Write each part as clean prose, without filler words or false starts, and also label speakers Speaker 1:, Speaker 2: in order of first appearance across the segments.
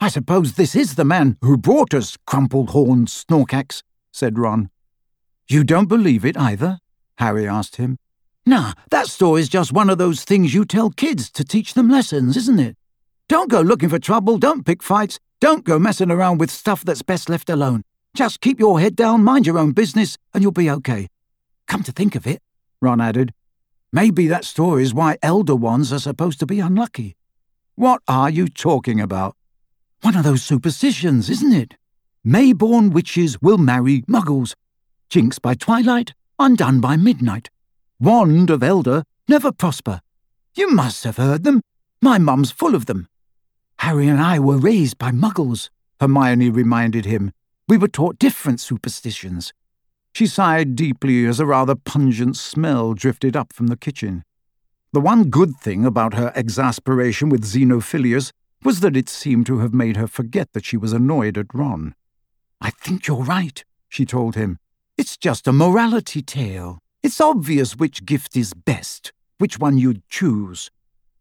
Speaker 1: "I suppose this is the man who brought us crumpled-horned Snorkax," said Ron. "You don't believe it either?" Harry asked him. "Nah, that story's just one of those things you tell kids to teach them lessons, isn't it? Don't go looking for trouble, don't pick fights, don't go messing around with stuff that's best left alone. Just keep your head down, mind your own business, and you'll be okay." "Come to think of it," Ron added, "maybe that story's why Elder Ones are supposed to be unlucky." "What are you talking about?" "One of those superstitions, isn't it? Mayborn witches will marry muggles. Jinx by twilight, undone by midnight. Wand of Elder, never prosper. You must have heard them. My mum's full of them." "Harry and I were raised by muggles," Hermione reminded him. "We were taught different superstitions." She sighed deeply as a rather pungent smell drifted up from the kitchen. The one good thing about her exasperation with Xenophilius was that it seemed to have made her forget that she was annoyed at Ron. "I think you're right," she told him. "It's just a morality tale. It's obvious which gift is best, which one you'd choose."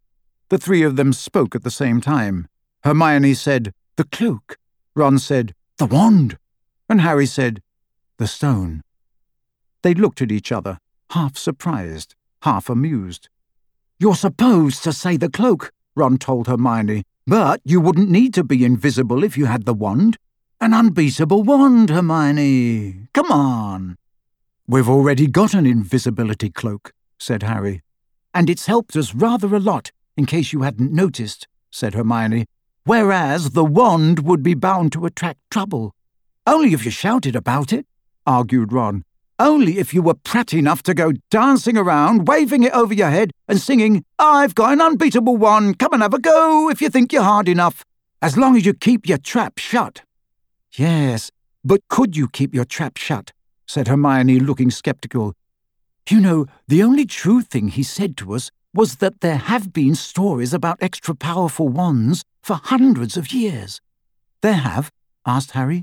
Speaker 1: The three of them spoke at the same time. Hermione said, "The cloak." Ron said, "The wand." And Harry said, "The stone." They looked at each other, half surprised, half amused. "You're supposed to say the cloak," Ron told Hermione, "but you wouldn't need to be invisible if you had the wand. An unbeatable wand, Hermione. Come on." "We've already got an invisibility cloak," said Harry. "And it's helped us rather a lot, in case you hadn't noticed," said Hermione, "whereas the wand would be bound to attract trouble." "Only if you shouted about it," argued Ron. "Only if you were prat enough to go dancing around, waving it over your head and singing, 'I've got an unbeatable wand, come and have a go if you think you're hard enough,' as long as you keep your trap shut." "Yes, but could you keep your trap shut?" said Hermione, looking sceptical. "You know, the only true thing he said to us was that there have been stories about extra-powerful wands for hundreds of years." "There have?" asked Harry.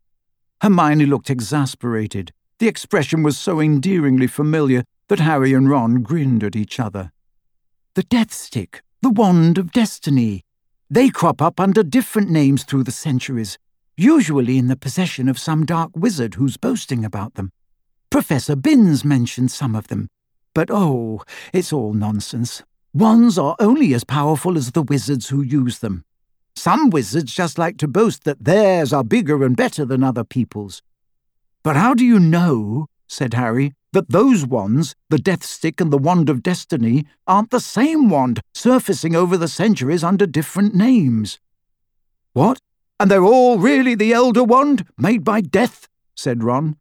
Speaker 1: Hermione looked exasperated. The expression was so endearingly familiar that Harry and Ron grinned at each other. "The Death Stick, the Wand of Destiny. They crop up under different names through the centuries, usually in the possession of some dark wizard who's boasting about them. Professor Binns mentioned some of them. But oh, it's all nonsense. Wands are only as powerful as the wizards who use them. Some wizards just like to boast that theirs are bigger and better than other people's." "But how do you know," said Harry, "that those wands, the Death Stick and the Wand of Destiny, aren't the same wand, surfacing over the centuries under different names?" "What? And they're all really the Elder Wand, made by Death?" said Ron.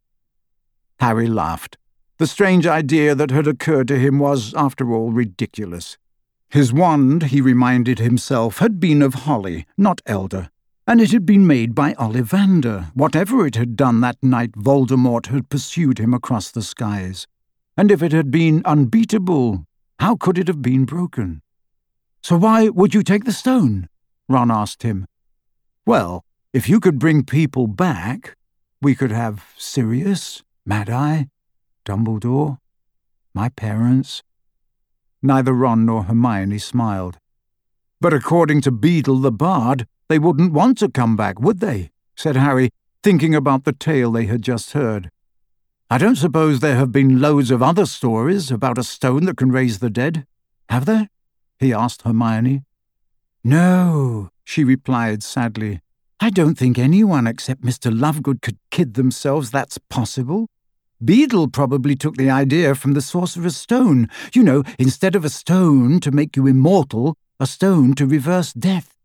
Speaker 1: Harry laughed. The strange idea that had occurred to him was, after all, ridiculous. His wand, he reminded himself, had been of holly, not elder, and it had been made by Ollivander, whatever it had done that night Voldemort had pursued him across the skies. And if it had been unbeatable, how could it have been broken? "So why would you take the stone?" Ron asked him. "Well, if you could bring people back, we could have Sirius, Mad-Eye, Dumbledore, my parents." Neither Ron nor Hermione smiled. "But according to Beedle the Bard, they wouldn't want to come back, would they?" said Harry, thinking about the tale they had just heard. "I don't suppose there have been loads of other stories about a stone that can raise the dead, have there?" he asked Hermione. "No," she replied sadly. "I don't think anyone except Mr. Lovegood could kid themselves that's possible. Beedle probably took the idea from the Sorcerer's Stone. You know, instead of a stone to make you immortal, a stone to reverse death.